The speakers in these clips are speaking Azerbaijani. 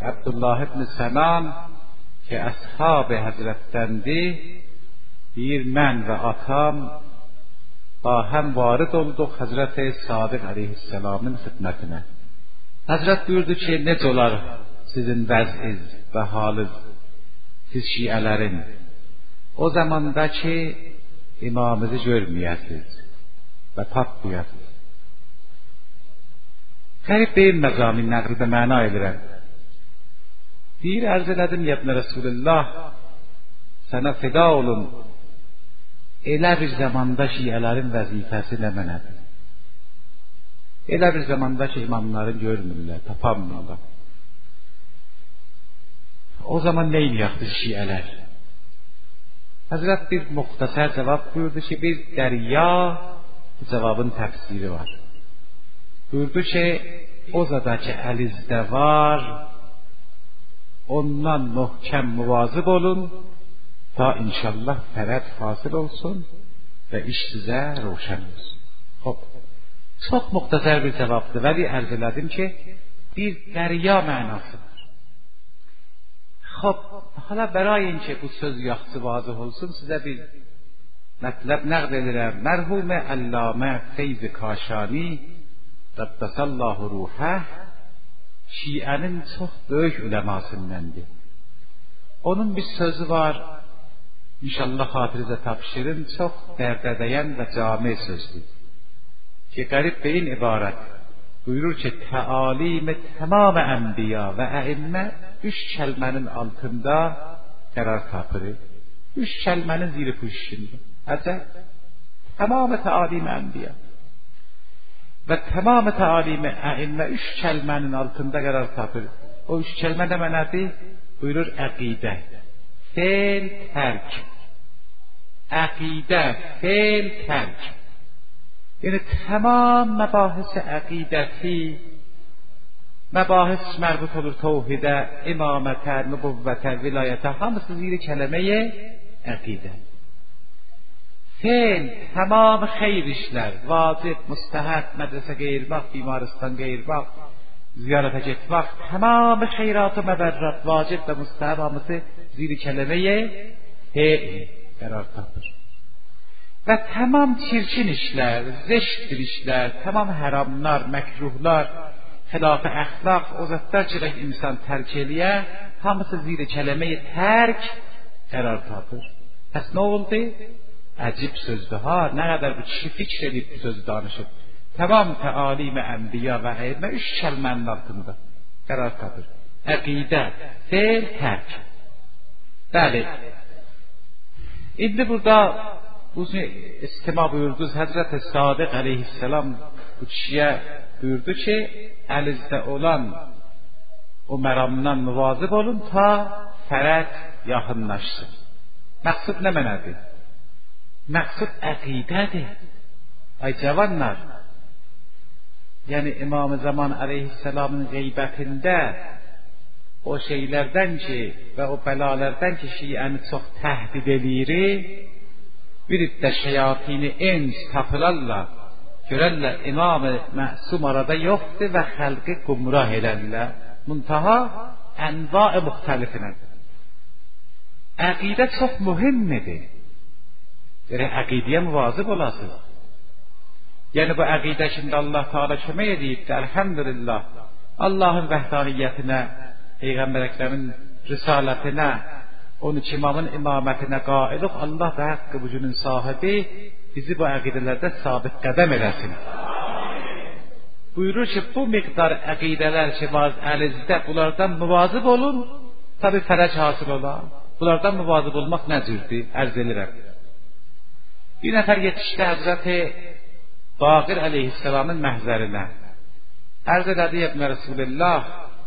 Abdullah ibn Sənan ki, əshab-ı həzrətdəndir, deyir, mən və atam həm varid olduq Həzrət-i Sadiq əleyhisselamın xidmətinə. Həzrət buyurdu ki, necə olar sizin vəziz və halınız, siz şiələrin, o zamanda ki, imamınızı görməyəsiniz və tapmayasınız. Qərib deyil məzamin nəqlidə məna edirəm. Deyir, ərz elədim, yəbnə Resulullah, sənə fida olun, elə bir zamanda şiələrin vəzifəsi nə mənədir? Elə bir zamanda ki, imamları görmürlər, tapamırlar. O zaman neyniyək biz şiələr? Həzrət bir muxtasər cavab buyurdu ki, bir dərya, bu cavabın təfsiri var. Buyurdu ki, o zada ki, əlizdə var, ondan möhkəm müvazib olun, ta inşallah fərəd hasil olsun və iş sizə roşən olsun. Xob, çox muxtasər bir cavabdır, vəli ərz elədim ki, bir dərya mənasıdır. Xob, hala bərayin ki, bu söz yaxşı vazih olsun, sizə bir mətləb nəqd edirəm. Mərhum-i Allamə Feyz-i Kaşani Qəddasallahu ruhəh şiənin çox böyük uləmasındandır. Onun bir sözü var, İnşallah xatirinizə tapşırın, çox dərdədəyən və cami sözdür. Ki, qərib beyin ibarət. Buyurur ki, təalim-i tamam ənbiya və əimmə 3 kəlmənin altında qərar tapır. 3 kəlmənin ziri puşşində. Əcəb, tamam-ı təalim-i ənbiya və tamam-ı təalim-i əimmə 3 kəlmənin altında qərar tapır. O 3 kəlmə nə mənədir? Buyurur, əqidə, fel, tərk. Əqidə, fel, tərk. Yəni, tamam məbahis-i əqidəti, məbahis mərbut olur təvhidə, imamətə, nübüvvətə, vilayətə, hamısı ziri kələməyə əqidə. Fel, tamam xeyr işlər, vacib, müstəhəb, mədrəsə qeyirmək, bimaristan qeyirmək, ziyarətə getmək, tamam xeyrat-ı məbərrat, vacib və müstəhəb hamısı ziri kələməyə qərar tapır. Və tamam çirkin işlər, zeştdir işlər, tamam haramlar, məkruhlar, xilaf-ı əxlaq, o zətlər ki, insan tərk eləyə, hamısı ziri kələməyə tərk qərar tapır. Bəs nə oldu? Əcib sözdür ha, nə qədər bu kişi fikr edib bu sözü danışıb. Tamam təalim-i ənbiya və əymə 3 kəlmənin altında qərar tapır. Əqidə, fel, tərk. Bəli. İndi burada uzun istima buyurdunuz, Həzrət-i Sadiq əleyhisselam bu kişiyə buyurdu ki, əlinizdə olan o məramdan müvazib olun ta fərəd yaxınlaşsın. Məqsud nə mənədir? Məqsud əqidədir. Ay cavanlar, yəni İmam-ı Zaman əleyhisselamın qeybətində o şeylərdən ki və o bəlalərdən ki şiəni çox təhdid edir, bir iddə şeyatini ins tapılarlar, görərlər İmam-ı Məsum arada yoxdur və xəlqi qumrah edərlər. Muntaha ənva-i müxtəlifinədir. Əqidə çox mühimmidir. Yəni əqidəyə müvazib olasınız. Yəni bu əqidə şimdi Allah Teala kömək edibdir, elhamdülillah. Allahın vəhdaniyyətinə, Peyğəmbər Əkrəmin risalətinə, 12 imamın imamətinə qailuq, Allah da haqqı vücudun sahibi bizi bu əqidələrdə sabit qədəm eləsin. Buyurur ki, bu miqdar əqidələr ki var əlinizdə, bunlardan müvazib olun, tabi fərəc hasıl olar. Bunlardan müvazib olmaq nə cürdür? Ərz edirəm. Bir nəfər yetişdi Həzrəti Baqir əleyhisselamın məhzərinə. Ərz elədi İbn Resulullah,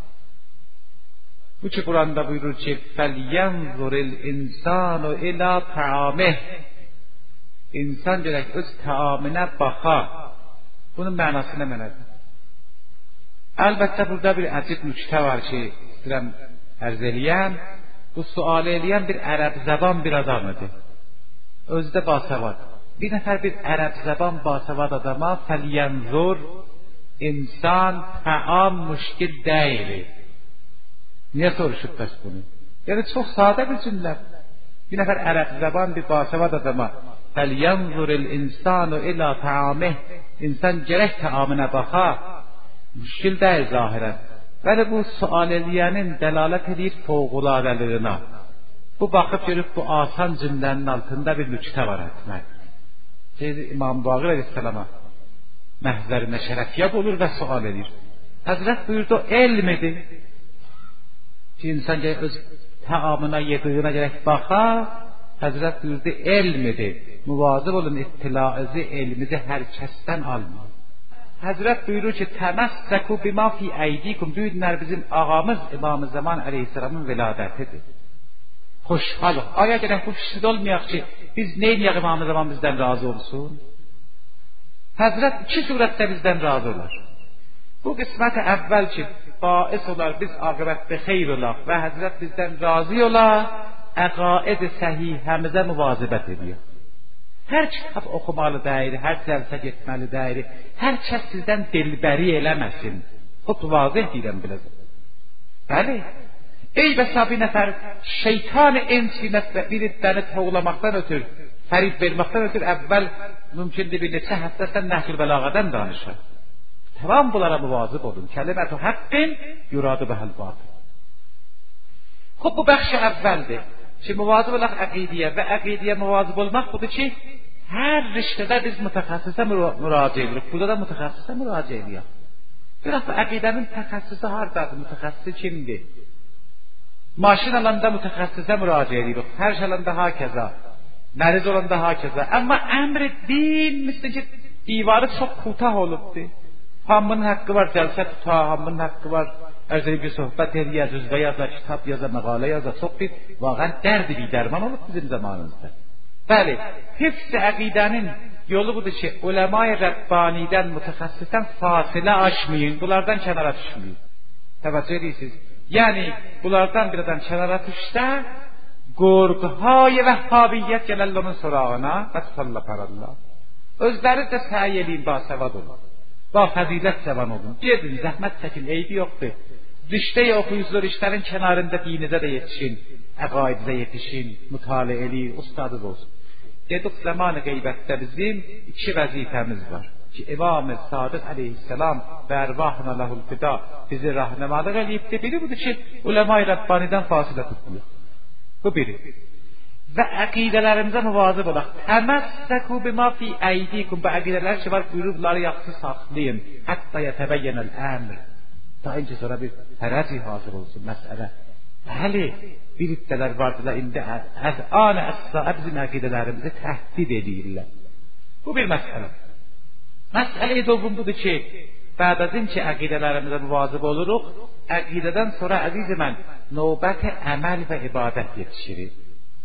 bu ki Quranda buyurur ki, فَلْيَنْظُرِ الْاِنْسَانُ اِلَى تَعَامِهِ İnsan gerək öz təamına baxa. Bunun mənası nə mənədir? Əlbəttə burada bir əcib nüktə var ki, istəyirəm ərz eləyəm. Bu sual eləyən bir ərəb zəban bir adam idi. Özdə basavad. Bir nəfər bir ərəb zəban basavad adama فَلْيَنْظُرْ İnsan təam müşkil deyil. Niye soruşup bəs bunu? Yani çok sade bir cümle. Bir nefer Arap zaban bir basavad adama فَلْيَنْظُرِ الْاِنْسَانُ اِلَى تَعَامِهِ İnsan gerek taamına baka, müşkil değil zahiren. Ve bu sual ediyenin delalet edir fevkuladeliğine. Bu bakıp görüp bu asan cümlenin altında bir nükte var etmek. İmam Baqir Aleyhisselam'a məhzərində şərəfiyyət olur və sual edir. Həzrət buyurdu, elm edin. Ki insan öz təamına, yediyinə gerek baxa, Həzrət buyurdu, elm edin. Muvazib olun, ittilaızı, elmizi hər kəsdən almayın. Həzrət buyurur ki, təməssəku bima fi əydikum. Büyüdünlər bizim ağamız İmam-ı Zaman Aleyhisselamın veladətidir. Xoşhalıq. Aya gerek bu kişide olmayaq ki, biz neyniyək İmam-ı Zaman bizden razı olsun? Həzrət iki surətdə bizdən razı olar. Bu qismət-i əvvəl ki, bais olar, biz aqibətdə xeyr olaq və Həzrət bizdən razı olar, əqaid-i səhihəmizə müvazibət ediyor. Hər kitab oxumalı deyir, hər cəlsə getməli deyir, hər kəs sizdən dilbəri eləməsin. Xub vazih deyirəm biləcək. Bəli, ey bəsa bir nəfər şeytan-ı ensinət və bir iddəni toğlamaqdan ötür, fərib verməkdən ötür, əvvəl mümkündür bir neçə həftəsən nəhl-i bəlağədən danışır. Tamam bunlara müvazib olun. Kəlimət-u haqqin yuradı bəhəl batıl. Xub bu bəxş əvvəldir. Ki müvazib olaq əqidiyyə və əqidiyyə müvazib olmaq budur ki, hər riştədə biz mütəxəssisə müraciə edirik. Burada da mütəxəssisə müraciə edirik. Biraz da əqidənin təxəssisi hardadır, mütəxəssisi kimdir? Maşın alanda mütəxəssisə müraciə edirik. Hər şey alanda hakeza. Məriz olanda hakeza. Amma əmr din, misli ki, divarı çox kutah olubdur. Hamının haqqı var, cəlsə tuta, hamının haqqı var. Ərzəli bir sohbət ediyor, cüzve yazar, kitap yazar, məqalə yazar. Çox bir, vaqən dərdi bir dərman olub bizim zamanımızda. Bəli, hifz-i əqidənin yolu budur ki, uləma-i Rəbbanidən, mütəxəssisdən fasilə aşmayın, bunlardan kənara düşməyin. Təvəccüh edirsiniz. Yəni, bunlardan biradan kənara düşsə, qorqu-hay vəhhabiyyət gələrlər onun sorağına və tutarlar parallah. Özləri də səy eləyin, basəvad olun. Ba fəzilət səvan olun. Gedin, zəhmət çəkin, eybi yoxdur. Riştəyə oxuyusunuz, riştənin kənarında dinizə də yetişin, əqaidizə yetişin, mütale eləyin, ustadız olsun. Dedik, zaman-ı qeybətdə bizim iki vəzifəmiz var. Ki, İmam-ı Sadiq Aleyhisselam və ərvahına ləhul fida bizi rahnemalıq eləyibdir. Biri budur ki, uləma-i Rabbanidən fasilə tutmuyor. Bu biri. Və əqidələrimizə müvazib olaq. Təməssəku bima fi əydikum. Bu əqidələr ki var, buyurubları yaxşı saxlayın. Hətta yətəbəyyənəl əmr. Ta ince sonra bir hərəci hazır olsun məsələ. Bəli, bir iddələr vardılar, indi əz-anə əs-saə bizim əqidələrimizi təhdid edirlər. Bu bir məsələ. Məsələ-i dovun budur ki, bəbəzin ki əqidələrimizə müvazib oluruq, əqidədən sonra əziz mən, növbəti əməl və ibadət yetişirir.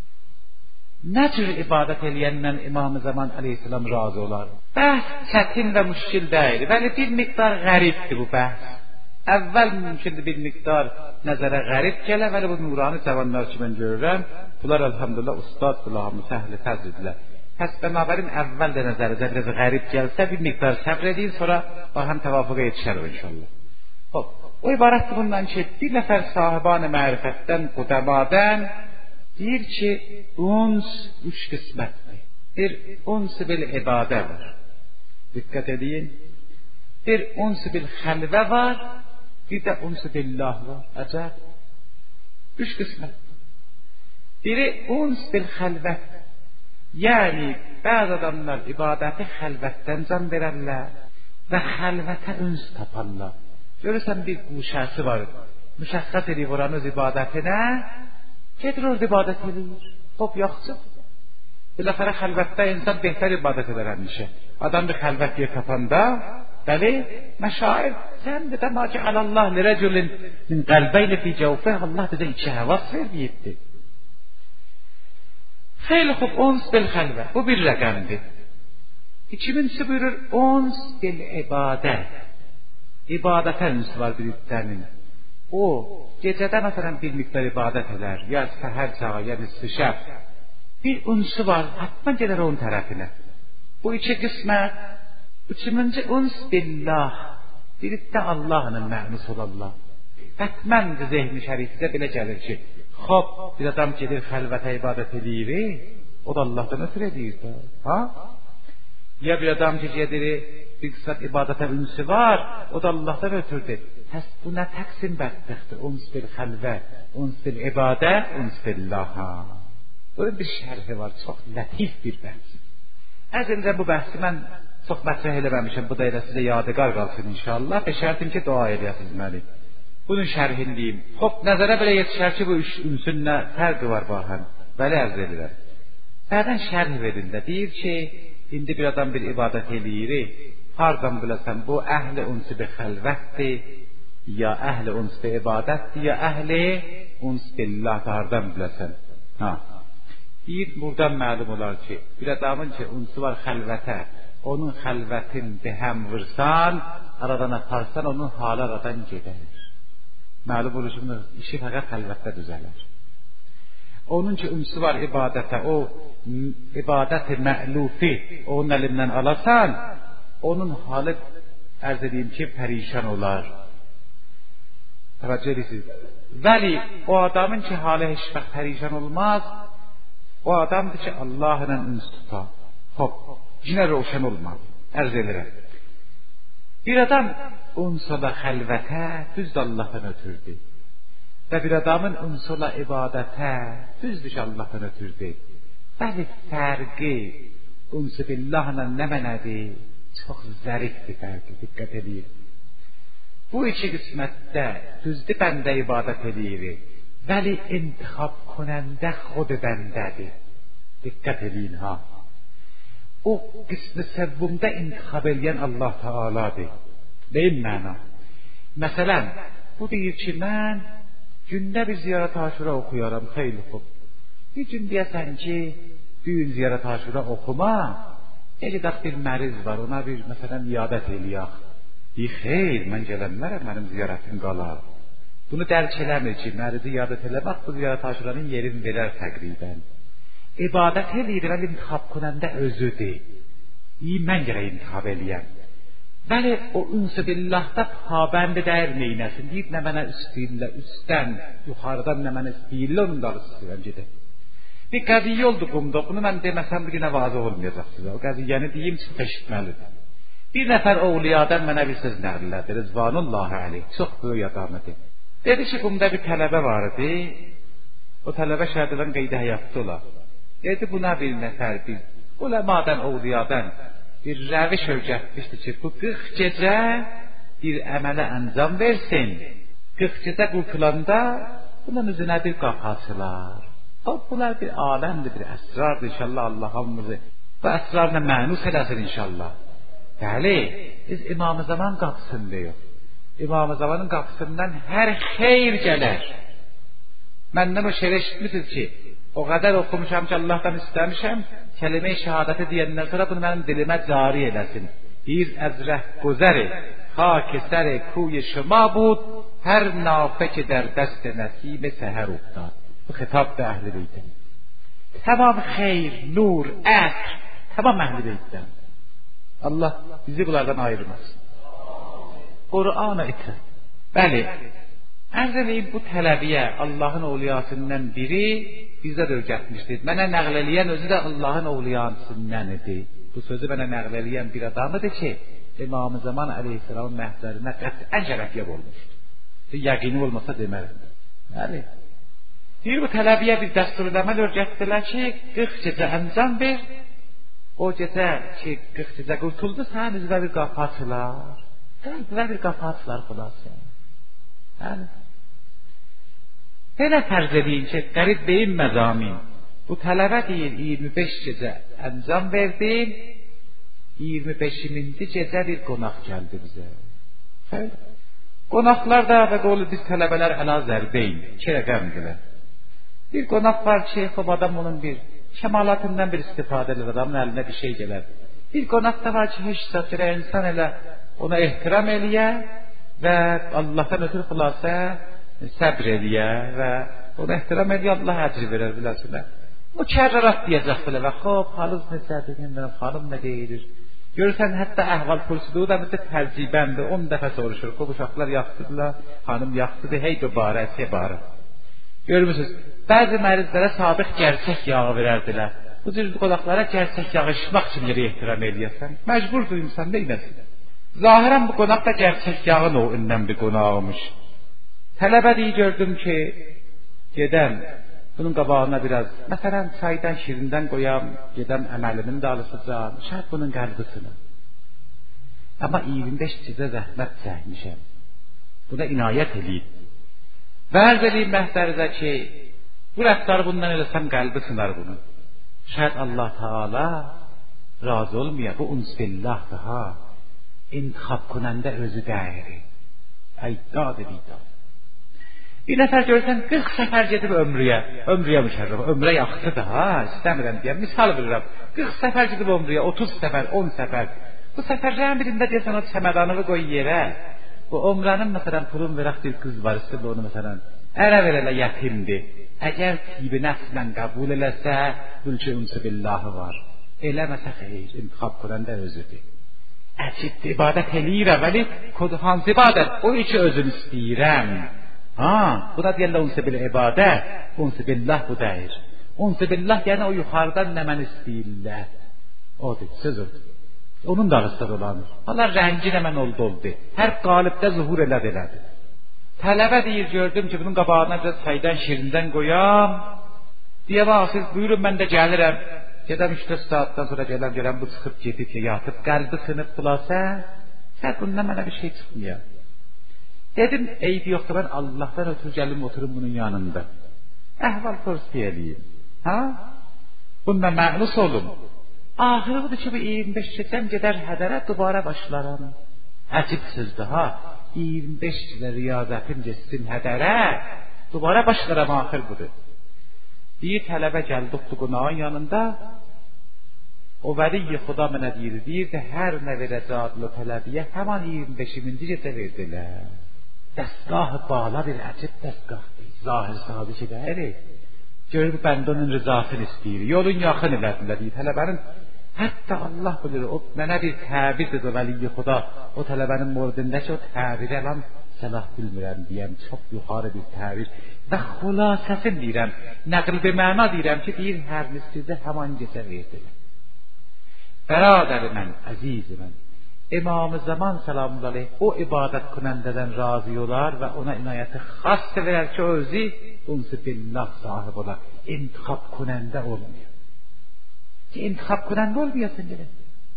Nə cür ibadət eləyəndən İmam-ı Zaman Aleyhisselam razı olar? Bəhs çətin və müşkil deyil. Bəli, bir miqdar qəribdir bu bəhs. Əvvəl mümkündür bir miqdar nəzərə qərib gələ, bəli bu nurani cavanlar ki mən görürəm, bunlar elhamdülillah ustaddırlar, müsəhli təzridirlər. Pəs bənabərin əvvəl də nəzərizə biraz qərib gəlsə, bir miqdar səbr edin, sonra həm təvafuqa yetişər inşallah. Hop, o ibarətdir bundan ki, bir nəfər sahiban-ı mərifətdən, qudəmadən deyir ki, uns üç qismətdir. Bir uns-ı bil ibadə var. Diqqət edin. Bir uns-ı bil xəlvə var, bir də uns-ı billah var. Əcəb. Üç qismət. Biri uns bil xəlvət. Yəni, bəzi adamlar ibadəti xəlvətdən can verərlər və xəlvətə üns taparlar. Görürsən bir quşəsi var. Müşəxxəs edib oranı öz ibadətinə, gedir orada ibadət edir. Hop, yaxşı. Biləxərə xəlvətdə insan behtər ibadət edər həmişə. Adam bir xəlvət yer tapanda, bəli, məşair, sən də ma cəalallah lirəculin min qəlbəylə fi cəvfə, Allah bizə iki həvas verməyibdir. Xeyli xub, ons bil xəlvə, bu bir rəqəmdir. İkincisi buyurur, ons bil ibadət. İbadətə üns var bir iddənin. O, gecədə məsələn bir miqdar ibadət edər, ya səhər çağı, ya nisfi şəb. Bir unsu var, hatman gelir onun tərəfinə. Bu iki qismət, üçüncü uns billah, birlikdə Allah'ın mə'nus olallah. Hətmən zehni şərifizə belə gəlir ki, xop, bir adam gedir xəlvətə ibadət edir, o da Allahdan ötürü edir də. Ha? Ya bir adam ki gedir, bir qısat ibadətə ünsi var, o da Allahdan ötürdür. Pəs bu nə təqsim bədbəxtdir? Uns bil xəlvə, uns bil ibadət, uns billaha. Bunun bir şərhi var, çox lətif bir bəhs. Əzəlcə bu bəhsi mən çox mətrəh eləməmişim, bu da elə sizə yadigar qalsın inşallah. Və şərtim ki, dua eləyəsiniz məni. Bunun şərhini deyim. Xop, nəzərə belə yetişər ki, bu ünsün nə fərqi var bahəm. Bəli, ərz edirəm. Bədən şərh verində deyir ki, indi bir adam bir ibadət eləyir, hardan biləsən, bu əhli unsi bi xəlvətdir, ya əhli unsi bi ibadətdir, ya əhli unsi billah, hardan biləsən. Ha. Deyir, buradan məlum olar ki, bir adamın ki, unsi var xəlvətə, onun xəlvətin behəm vırsan, aradan aparsan, onun halı aradan gedər. Məlum olur ki, işi fəqət xəlvətdə düzələr. Onun ki, unsi var ibadətə, o ibadət-i mə'lufi, onun əlindən alasan, onun halı, ərz edeyim ki, pərişan olar. Təvəccüh edirsiniz. Vəli, o adamın ki, halı heç vaxt pərişan olmaz, o adamdır ki, Allah ilə üns tutar. Hop, yine roşan olmaz. Ərz edirəm. Bir adam unsola xəlvətə, düzdür Allahdan ötürdü. Və bir adamın unsola ibadətə, düzdür ki, Allahdan ötürdü. Bəli, fərqi unsu billahla nə mənədir? Çox zərifdir fərqi, diqqət edir. Bu iki qismətdə düzdür bəndə ibadət edir. Vəli intixab konəndə xod bəndədir. Diqqət edin ha. O qismi səvvumda intixab eləyən Allah Teala'dır. Deyim məna. Məsələn, bu deyir ki, mən gündə bir ziyarət aşura oxuyaram, xeyli xub. Bir gün deyəsən ki, bir gün ziyarət aşura oxuma, eliqaq bir məriz var, ona bir, məsələn, iyadət eləyək. Deyir, xeyr, mən gələnlərəm, mənim ziyarətim qalar. Bunu dərk eləmir ki, mərizi iyadət eləmək, bu ziyarət aşuranın yerini verər təqribən. İbadət eləyir, vəli intixab konəndə özüdür. İyi, mən gərək intixab eləyəm. Vəli o ünsə billahda pabəndi dəyər neynəsin? Deyir, nə mənə üstəyirlə, üstdən, yuxarıdan nə mənə üstəyirlə, onun da istəyirəm gedək. Bir qəziyyə oldu qumda, bunu mən deməsəm bir günə vazı olmayacaq sizə. O qəziyyəni deyim, çox eşitməlidir. Bir nəfər oğliyadan mənə bir söz nəqillədi, Rızvanullahi aleyh, çox böyük adamıdır. Dedi ki, qumda bir tələbə var idi, o tələbə şəhədədən qeydə həyatda olar. Dedi, buna bir nəfər, bir uləmadan, oğliyadan bir rəviş öyrətmişdi ki, bu 40 gecə bir əmələ əncam versin. 40 gecə qurtulanda bunun üzünə bir qapı açılar. Bunlar bir aləmdir, bir əsrardır inşallah Allah hamımızı. Bu əsrarla mənus eləsin inşallah. Bəli, biz İmam-ı Zaman qapısındayıq. İmam-ı Zamanın qapısından hər xeyr gələr. Məndən o şeir eşitmişsiniz ki, o qədər oxumuşam ki, Allahdan istəmişəm, kəlime-i şəhadəti deyəndən sonra bunu mənim dilimə cari eləsin. Bir əzrəh gözəri, xakisəri kuy şıma bud, hər nafə ki der dəst nəsim-i səhər uqdad. Bu xitab da əhl-i beytdən. Tamam xeyr, nur, əsr, tamam əhl-i beytdən. Allah bizi bunlardan ayırmasın. Qur'an-ı itirət. Bəli, ərz edeyim bu tələbiyə Allahın oğliyasından biri bizdə də öyrətmişdir. Mənə nəql eləyən özü də Allahın oğliyasından idi. Bu sözü mənə nəql eləyən bir adamıdır ki, İmam-ı Zaman əleyhisselamın məhzərinə qətlən şərəfiyyəb olmuşdur. Yəqini olmasa deməlidir. Bəli. Deyir, bu tələbiyə bir dəsturləməl öyrətdilər ki, 40 gecə əncam ver, o gecə ki, 40 gecə qurtuldu, sən üzvə bir qapı açılar. Üzvə bir qapı açılar xulası. Bəli. Belə fərz edin ki, qərib deyim məzamin. Bu tələbə deyir, 25 gecə əncam verdim, 25-ci gecə bir qonaq gəldi bizə. Xeyr. Qonaqlar da və qolu biz tələbələr əla zərbeyn, 2 rəqəmdilər. Bir qonaq var ki, xub adam onun bir kəmalatından bir istifadə edir, adamın əlinə bir şey gələr. Bir qonaq da var ki, heç sətlərə insan elə ona ehtiram eləyə və Allahdan ötürü xülasə səbr eləyə və ona ehtiram eləyə, Allah əcr verər biləsilə. O kərrərat deyəcək belə və xub, halız necədir, xanım nə deyilir, Görürsən, hətta əhval-pulsuzluğu da məsəl tərcibəndir. 10 dəfə soruşur. Bu uşaqlar yaxşıdırlar, xanım yaxşıdır, hey dubara, sebara. Görmürsünüz, bəzi mərizlərə sabiq gerçək yağı verərdilər. Bu cür qonaqlara gerçək yağı içmək üçün yerə ehtiram eləyəsən. Məcburdur insan, neyləsin? Zahirən bu qonaq da gerçək yağın o ündən bir qonağımış. Tələbə deyi gördüm ki, gedəm, bunun qabağına biraz, məsələn, çaydan, şirindən qoyam, gedəm əməlimin də alışacağım, şəhət bunun qəlbisini. Amma 25 cizə zəhmət çəkmişəm. Buna inayət eləyib. Vərz eləyim məhdərizə ki, bu rəftarı bundan eləsəm qəlbi sınar bunu. Şəhət Allah Teala razı olmuyor, bu unsbillahdır ha. İntixab konəndə özü dəyəri. Əydad ediydə. Bir nəfər görsən 40 səfər gedib ömrüyə müşərrəf, ömrə yaxşıdır ha, istəmirəm deyəm, misal verirəm. 40 səfər gedib ömrüyə, 30 səfər, 10 səfər. Bu səfərlərin birində deyəsən o çəmədanını qoy yerə. Bu ömrənin məsələn pulun verək bir qız var, istəyir onu məsələn ərə verələ yetimdir. Əgər tibi nəfslə qəbul eləsə, bülkə unsu billahı var. Eləməsə xeyr, intixab qurəndə özüdür. Əcibdir, ibadət eləyirəm, vəli hansı ibadət? O içi özüm istəyirəm. Ha, bu da deyərlər unsu bil ibadət, unsu billah bu deyir. Unsu billah yəni o yuxarıdan nə mən istəyirlər. Odur, söz odur. Onun da ağızda dolanır. Allah rəngi nə mən oldu. Hər qalibdə zuhur elədi. Tələbə deyir, gördüm ki, bunun qabağına biraz çaydan, şirindən qoyam. Deyə bax, siz buyurun, mən də gəlirəm. Gedəm 3-4 saatdan sonra gələm, bu çıxıb gedib, yatıb, qəlbi sınıb xülasə, sən bundan mənə bir şey çıxmıyor. Dedim, eybi yoxdur, mən Allah'tan ötürü gəlim, oturum bunun yanında. Əhval korsi eləyim. Ha? Bundan mə'nus olum. Ahırı budur ki, bu 25 çəkəm gedər hədərə, dubara başlaram. Əcib sözdür ha. 25 ilə riyazətim geçsin hədərə, dubara başlaram, ahır budur. Bir tələbə gəldi qonağın yanında, o vəliy-i xuda mənə deyir ki, hər nə verəcəklə tələbiyə həman 25-ci gecə verdilər. Dəstgah-ı bağla bir əcib dəstgahdır, zahir sadık edər. Görür, bəndə onun rızasını istəyir, yolun yaxın elədilər, tələbənin. Hətta Allah bilir, o mənə bir təbirdir o vəliy-i xuda, o tələbənin mordindəki o təbir əlam, səlah bilmirəm deyəm, çox yuxarı bir təbir və xülasəsini deyirəm, nəql bir məna deyirəm ki, deyir, hər nisizdə həman gecə verdilər. Bəradəri mən, əzizi mən, İmam-ı Zaman selamun aleyh o ibadət kunəndədən razı olar və ona inayəti xas verər ki, o özü unsu billah sahib olar, intixab kunəndə olmuyor. Ki, intixab kunəndə olmayasın gerek.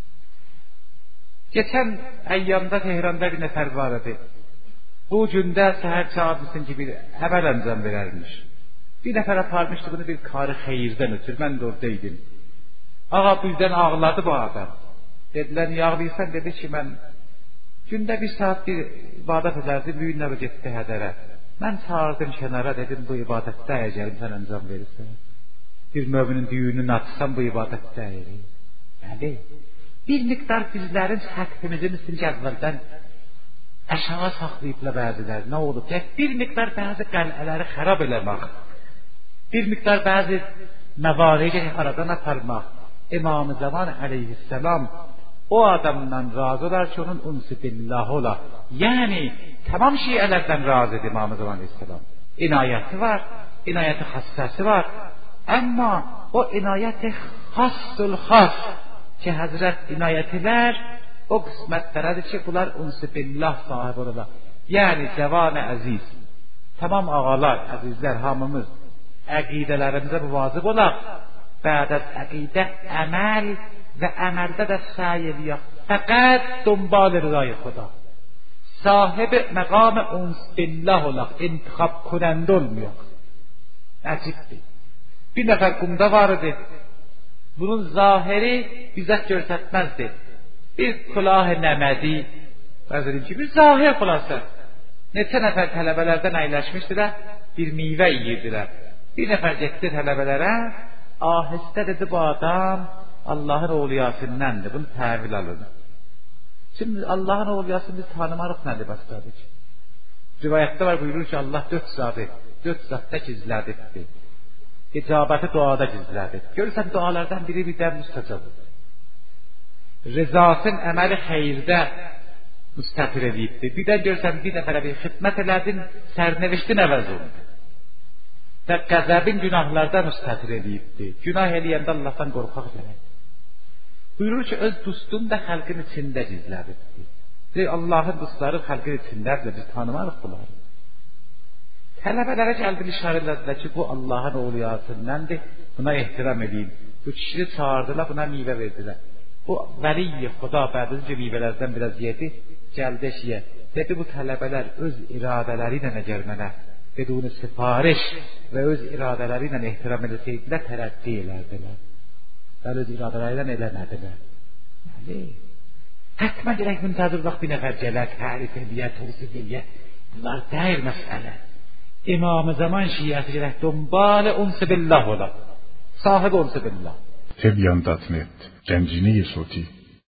Geçen əyyamda Tehranda bir nəfər var idi. Bu gündə səhər çağırmışsın ki, bir əməl əncam verərmiş. Bir nəfər aparmışdı bunu bir karı xeyirdən ötür, mən də oradaydım. Ağa birdən ağladı bu adam. Dedilər, niyə ağlayırsan? Dedi ki, mən gündə bir saat bir ibadət edərdim, büyünlə o getdi hədərə. Mən çağırdım kənara, dedim, bu ibadətdə əgərim sən əncam verirsən. Bir mövminin düyününü atsan bu ibadətdə əgərim. Bəli, bir miqdar bizlərin səthimizin üstünü əvvəldən aşağı saxlayıbla bəzilər. Nə olub? Bir miqdar bəzi qəl'ələri xərab eləmək, bir miqdar bəzi məvarici aradan aparmaq. İmam-ı Zaman aleyhisselam o adamdan razı olar ki, onun unsi billah olar. Yəni, tamam şiələrdən razıdır İmam-ı Zaman aleyhisselam. İnayəti var, inayəti xassəsi var. Amma o inayəti xassul xas ki, Həzrət inayətilər o qismətlərədir ki, bunlar unsi billah sahib olurlar. Yəni, cavan-ı əziz, tamam ağalar, əzizlər, hamımız əqidələrimizə bu vacib olar. Bəd az əqidə əməl və əməldə də səy eləyək. Fəqət dönbal rızay xuda. Sahibi məqam-ı uns billah olaq, intixab kunəndə olmayaq. Əcibdir. Bir nəfər qumda var idi. Bunun zahiri bizət görsətməzdi. Bir külah-ı nəmədi, bəzirim ki, bir zahir xulası. Neçə nəfər tələbələrdən əyləşmişdilər, bir meyvə yiyirdilər. Bir nəfər getdi tələbələrə, ahistə dedi, bu adam Allahın oğliyasındandır, bunu təvil alın. Şimdi Allahın oğliyasını biz tanımarıq nədir başladı ki? Rivayətdə var, buyurur ki, Allah 4 zatda gizlədirdi. İcabəti duada gizlədir. Görürsən, dualardan biri birdən müstəcabdır. rızasın əməli xeyirdə müstətir edibdi. Birdən görsən bir nəfərə bir xidmət elədin, sərneviştin əvəz oldu. Və qəzəbin günahlardan müstətir edibdi. Günah eləyəndə Allahdan qorxaq gərək. Buyurur ki, öz dostunu da xalqın içində gizlədibdi. Allahın dostları xalqın içindədir, biz tanımarıq bunları. Tələbələrə gəldi, işarə edildilər ki, bu Allahın oğluyasındandır, buna ehtiram edin. Bu kişini çağırdılar, buna meyvə verdilər. Bu vəliy-i Xuda bədici meyvələrdən biraz yedi, gəldi eşiyə. Dedi, bu tələbələr öz iradələri ilə əgər mənə beduni sifariş və öz iradələri ilə ehtiram edəsəydilər, tərəqqi elərdilər. Və öz iradələri ilə eləmədilər. Yəni, hətmən gələk müntəzir vaxt bir nəfər gələr, tərif ediyə, tövsif ediyə. Bunlar deyil məsələ. İmam-ı zaman şiyyəti gələk, dönbalə unsi billah ola. Sahib unsi billah. Tebyan.net Gəncini Yesuti